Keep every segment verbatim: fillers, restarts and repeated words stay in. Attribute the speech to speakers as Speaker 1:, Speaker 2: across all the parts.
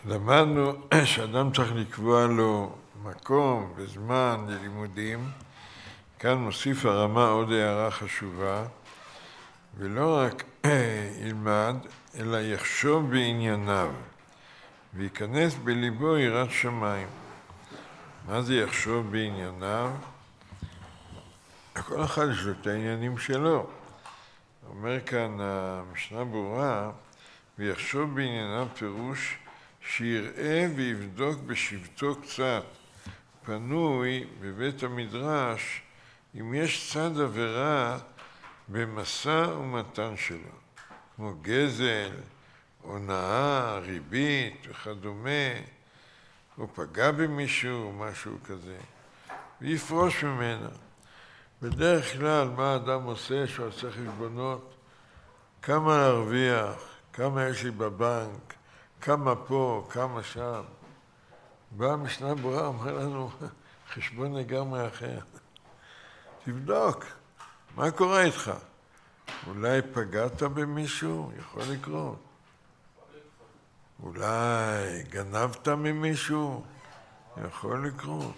Speaker 1: למדנו שאדם צריך לקבוע לו מקום וזמן ללימודים. כאן מוסיף הרמה עוד הערה חשובה, ולא רק ילמד, אלא יחשוב בענייניו, וייכנס בליבו יראת שמיים. מה זה יחשוב בענייניו? כל אחד יש לו את העניינים שלו. אומר כאן המשנה ברורה, ויחשוב בענייניו פירוש שיראה ויבדוק בשבטו קצת, פנוי בבית המדרש, אם יש צד עבירה במשא ומתן שלו, כמו גזל, הונאה, ריבית וכדומה, או פגע במישהו, משהו כזה, ויפרוש ממנה. בדרך כלל, מה האדם עושה שהוא עושה חשבונות? כמה להרוויח, כמה יש לי בבנק, כמה פה, כמה שם. באה המשנה ברורה, אומר לנו, חשבון לגמרי אחר. תבדוק, מה קורה איתך? אולי פגעת במישהו? יכול לקרות. אולי גנבת ממישהו? יכול לקרות.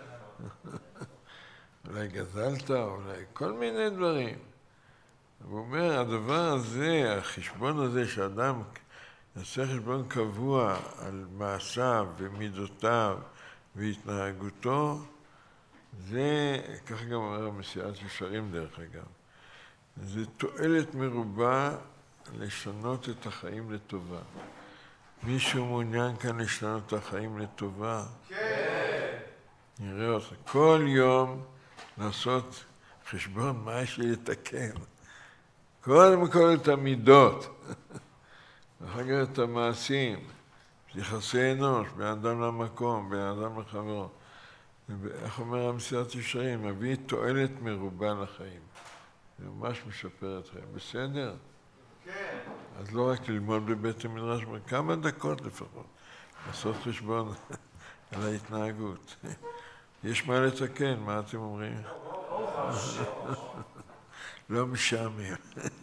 Speaker 1: אולי גזלת, אולי כל מיני דברים. הוא אומר, הדבר הזה, החשבון הזה שאדם יעשה חשבון קבוע על מעשיו ומידותיו והתנהגותו, זה, כך גם אומר המסיעת ישרים דרך אגב, זה תועלת מרובה לשנות את החיים לטובה. מישהו מעוניין כאן לשנות את החיים לטובה? כן. נראה אותך. כל יום לעשות חשבון מה יש לי לתקן. קודם כל את המידות, ואחר כך את המעשים, יחסי אנוש, בין אדם למקום, בין אדם לחברו. איך אומר המסיעת ישרים? מביא תועלת מרובה לחיים. זה ממש משפר אתכם. בסדר? כן. אז לא רק ללמוד בבית המדרש, כמה דקות לפחות, לעשות חשבון על ההתנהגות. יש מה לתקן, מה אתם אומרים? לא משעמם.